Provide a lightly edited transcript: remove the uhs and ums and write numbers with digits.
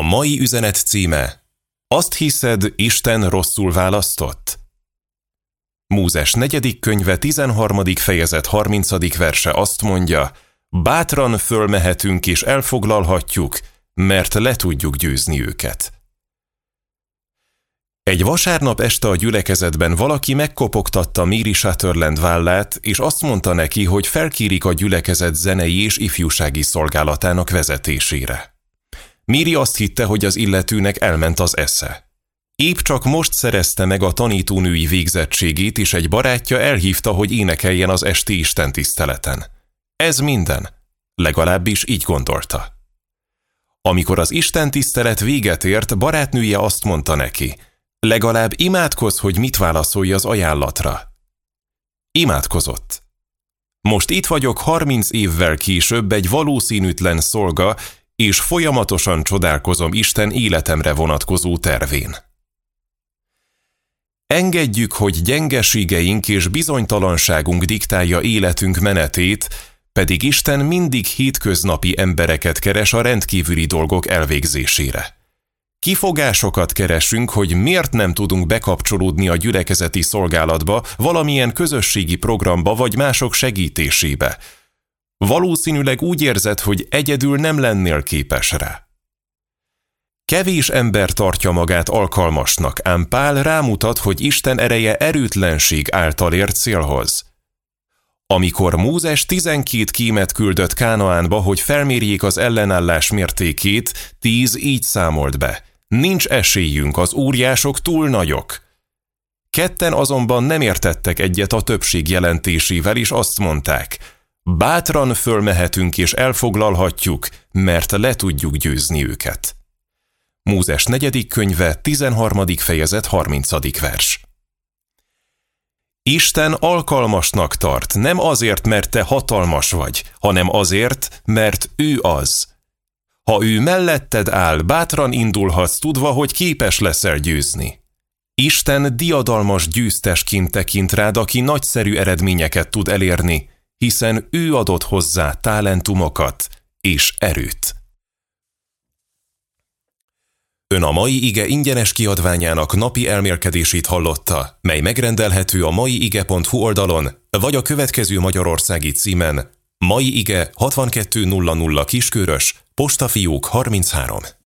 A mai üzenet címe: Azt hiszed, Isten rosszul választott? Mózes 4. könyve 13. fejezet 30. verse azt mondja: bátran fölmehetünk és elfoglalhatjuk, mert le tudjuk győzni őket. Egy vasárnap este a gyülekezetben valaki megkopogtatta Mary Sutherland vállát, és azt mondta neki, hogy felkérik a gyülekezet zenei és ifjúsági szolgálatának vezetésére. Mary azt hitte, hogy az illetőnek elment az esze. Épp csak most szerezte meg a tanítónői végzettségét, és egy barátja elhívta, hogy énekeljen az esti istentiszteleten. Ez minden. Legalábbis így gondolta. Amikor az istentisztelet véget ért, barátnője azt mondta neki: legalább imádkozz, hogy mit válaszolj az ajánlatra. Imádkozott. Most itt vagyok 30 évvel később egy valószínűtlen szolga, és folyamatosan csodálkozom Isten életemre vonatkozó tervén. Engedjük, hogy gyengeségeink és bizonytalanságunk diktálja életünk menetét, pedig Isten mindig hétköznapi embereket keres a rendkívüli dolgok elvégzésére. Kifogásokat keresünk, hogy miért nem tudunk bekapcsolódni a gyülekezeti szolgálatba, valamilyen közösségi programba vagy mások segítésébe. Valószínűleg úgy érzed, hogy egyedül nem lennél képes rá. Kevés ember tartja magát alkalmasnak, ám Pál rámutat, hogy Isten ereje erőtlenség által ért célhoz. Amikor Mózes 12 kémet küldött Kánaánba, hogy felmérjék az ellenállás mértékét, 10 így számolt be: nincs esélyünk, az óriások túl nagyok. 2 azonban nem értettek egyet a többség jelentésével, és azt mondták: bátran fölmehetünk és elfoglalhatjuk, mert le tudjuk győzni őket. Mózes 4. könyve 13. fejezet 30. vers. Isten alkalmasnak tart, nem azért, mert te hatalmas vagy, hanem azért, mert ő az. Ha ő melletted áll, bátran indulhatsz, tudva, hogy képes leszel győzni. Isten diadalmas győztesként tekint rád, aki nagyszerű eredményeket tud elérni, hiszen ő adott hozzá talentumokat és erőt. Ön a mai ige ingyenes kiadványának napi elmélkedését hallotta, mely megrendelhető a maiige.hu oldalon, vagy a következő magyarországi címen: Mai Ige 6200 Kiskörös, Postafiók 33.